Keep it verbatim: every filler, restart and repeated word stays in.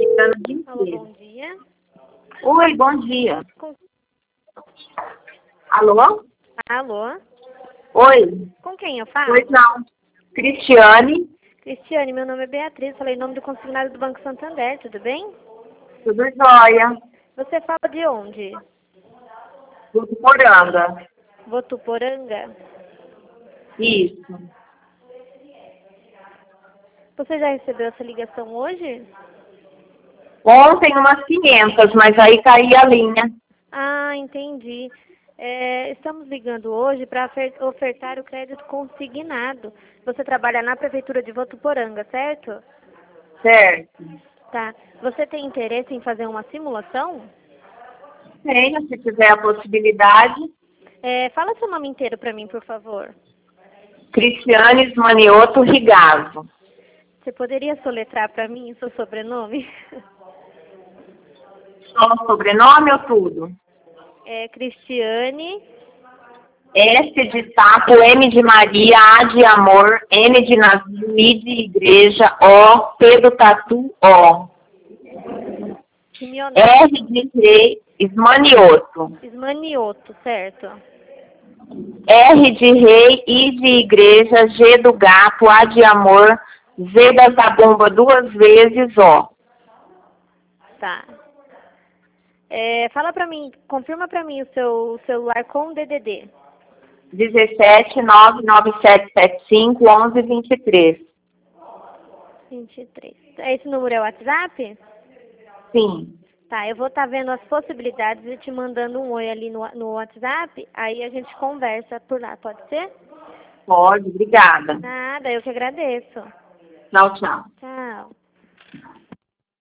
ano de Alô, emprego. bom dia. Oi, bom dia. Com... Alô? Alô? Oi. Com quem eu falo? Pois não. Cristiane, Cristiane, meu nome é Beatriz, falei em nome do consignado do Banco Santander, tudo bem? tudo jóia. Você fala de onde? Tudo Poranga. Votuporanga? Isso. Você já recebeu essa ligação hoje? Ontem umas quinhentas, mas aí caí a linha. Ah, entendi. É, estamos ligando hoje para ofertar o crédito consignado. Você trabalha na Prefeitura de Votuporanga, certo? Certo. Tá. Você tem interesse em fazer uma simulação? Tenho, se tiver a possibilidade. É, fala seu nome inteiro para mim, por favor. Cristiane Manioto Rigazo. Você poderia soletrar para mim o seu sobrenome? Só o sobrenome ou tudo? É Cristiane. S de sapo, M de Maria, A de amor, N de navio, I de igreja, O, P do tatu, O. Simeonato. R de rei, Ismanioto. Ismanioto, certo? R de rei, I de igreja, G do gato, A de amor, Z da zabumba duas vezes, O. Tá. É, fala pra mim, confirma pra mim o seu celular com D D D. dezessete, nove nove sete sete cinco, onze vinte e três. vinte e três. Esse número é o WhatsApp? Sim. Tá, eu vou estar vendo as possibilidades e te mandando um oi ali no, no WhatsApp, aí a gente conversa por lá, pode ser? Pode, obrigada. Nada, eu que agradeço. Tchau, tchau. Tchau.